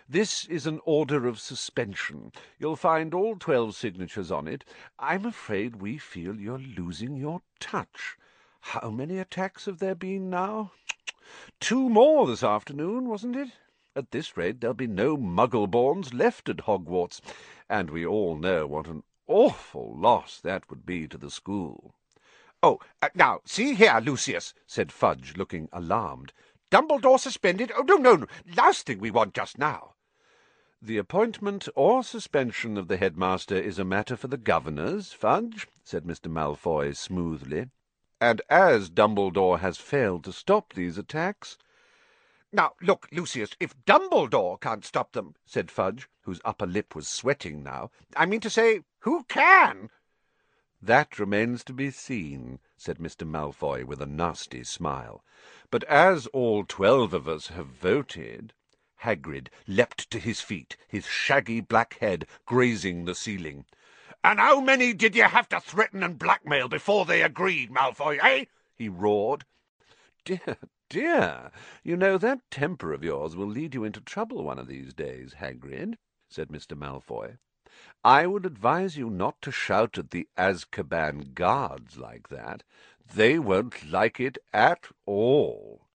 This is an order of suspension. You'll find all 12 signatures on it. I'm afraid we feel you're losing your touch. How many attacks have there been now? 2 more this afternoon, wasn't it? At this rate there'll be no Muggle-borns left at Hogwarts, and we all know what an awful loss that would be to the school. "Oh, now, see here, Lucius," said Fudge, looking alarmed. "Dumbledore suspended? Oh, no, last thing we want just now." The appointment or suspension of the headmaster is a matter for the governors, Fudge, said Mr. Malfoy smoothly. And as Dumbledore has failed to stop these attacks— "Now, look, Lucius, if Dumbledore can't stop them," said Fudge, whose upper lip was sweating now, "I mean to say, who can?" "That remains to be seen," said Mr. Malfoy with a nasty smile. "But as all 12 of us have voted—" Hagrid leapt to his feet, his shaggy black head grazing the ceiling. "And how many did you have to threaten and blackmail before they agreed, Malfoy, eh?" he roared. "Dear, dear, you know that temper of yours will lead you into trouble one of these days, Hagrid," said Mr. Malfoy. "I would advise you not to shout at the Azkaban guards like that. They won't like it at all."